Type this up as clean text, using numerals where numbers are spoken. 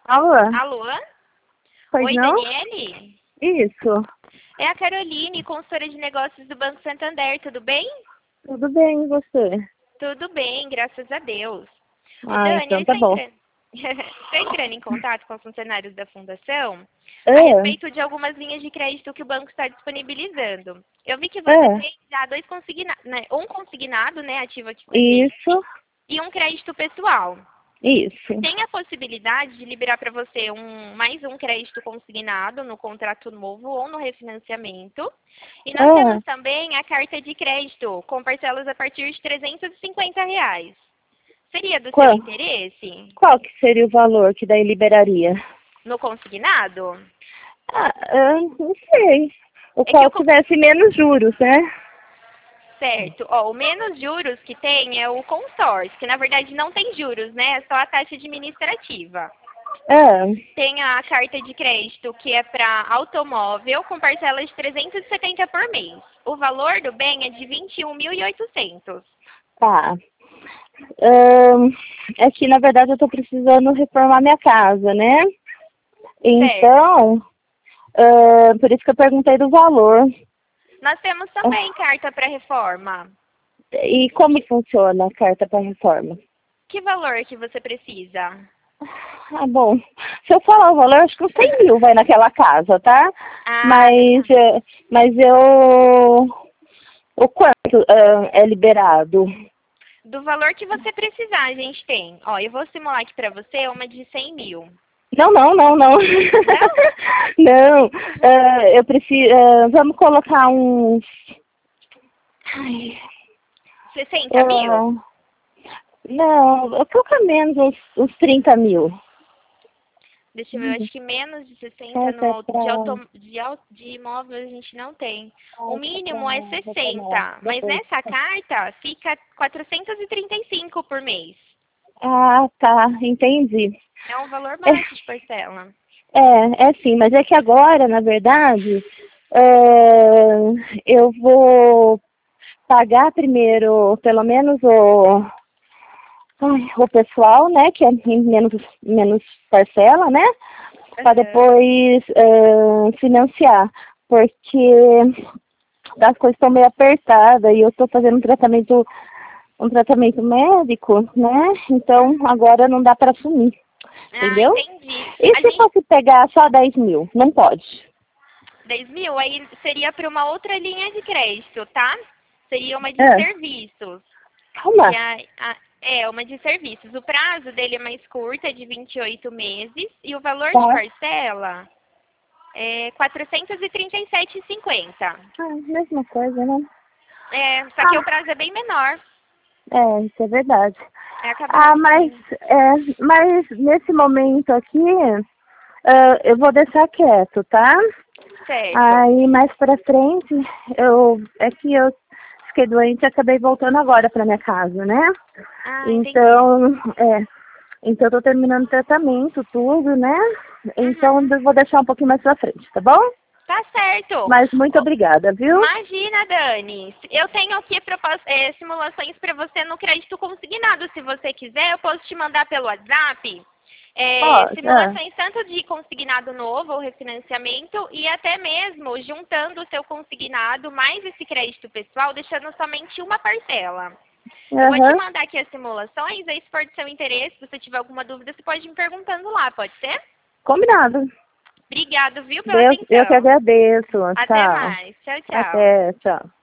Alô? Alô? Pois Oi, não? Daniele? Isso. É a Caroline, consultora de negócios do Banco Santander, tudo bem? Tudo bem, e você? Tudo bem, graças a Deus. Ô, Ah, Dani, eu então tá estou bom. entrando... estou entrando em contato com os funcionários da Fundação a É, respeito de algumas linhas de crédito que o banco está disponibilizando. Eu vi que você é, tem já um consignado, né, ativo aqui com a gente, isso, e um crédito pessoal. isso. Tem a possibilidade de liberar para você mais um crédito consignado no contrato novo ou no refinanciamento. E nós É, temos também a carta de crédito, com parcelas a partir de R$ 350. Seria do seu qual, interesse qual que seria o valor que daí liberaria? no consignado? Não sei. O É que qual o tivesse menos juros, né? certo, ó, o menos juros que tem é o consórcio, que na verdade não tem juros, né? É só a taxa administrativa. É, Tem a carta de crédito que é para automóvel com parcelas de 370 por mês. O valor do bem é de 21.800. tá. É que, na verdade, eu tô precisando reformar minha casa, né? Certo. Então, por isso que eu perguntei do valor. Nós temos também carta para reforma. E como Que, funciona a carta para reforma? que valor que você precisa? Ah, bom, se eu falar o valor, acho que uns 100 mil vai naquela casa, tá? Ah, Mas, legal. mas eu... O quanto é liberado? Do valor que você precisar, a gente tem. Ó, eu vou simular aqui para você uma de 100 mil. Não, não, não, não. Não? Não, eu preciso... vamos colocar uns... Ai, 60 mil? não, eu colocar menos uns 30 mil. Deixa eu ver, eu acho que menos de 60 Carta no, para de imóvel a gente não tem. O carta mínimo é para reformar 60, mas depois. nessa carta fica 435 por mês. Ah, tá, entendi. É um valor É, baixo de parcela. é sim, mas é que agora, na verdade, eu vou pagar primeiro, pelo menos, o pessoal, né, que é em menos parcela, né, para Aham. depois financiar, porque as coisas estão meio apertadas e eu estou fazendo um tratamento médico, né, então agora não dá para assumir, Ah, entendeu? entendi. E A se gente, fosse pegar só 10 mil? Não pode. 10 mil, aí seria para uma outra linha de crédito, tá? Seria uma de É, serviços. Que calma. é uma de serviços. O prazo dele é mais curto, é de 28 meses. E o valor de Tá. parcela é 437,50. Ah, mesma coisa, né? É, só que o Ah, prazo é bem menor. isso é verdade. É acaba Ah, mas, rapidinho. mas nesse momento aqui, eu vou deixar quieto, tá? Certo. Aí mais pra frente, é que eu fiquei doente e acabei voltando agora pra minha casa, né? Ah, entendi. Então, então eu tô terminando o tratamento, tudo, né? Então Uhum. eu vou deixar um pouquinho mais pra frente, tá bom? Tá certo. Mas muito Ó, obrigada, viu? imagina, Dani. Eu tenho aqui simulações para você no crédito consignado. Se você quiser, eu posso te mandar pelo WhatsApp. Pode, Simulações tanto de consignado novo ou refinanciamento e até mesmo juntando o seu consignado mais esse crédito pessoal, deixando somente uma parcela. Eu vou te Aham. mandar aqui as simulações, aí se for de seu interesse, se você tiver alguma dúvida, você pode ir me perguntando lá, pode ser? Combinado. Obrigado, viu, pela Eu que atenção. agradeço. Até Tchau. mais. Tchau, tchau. Até, tchau.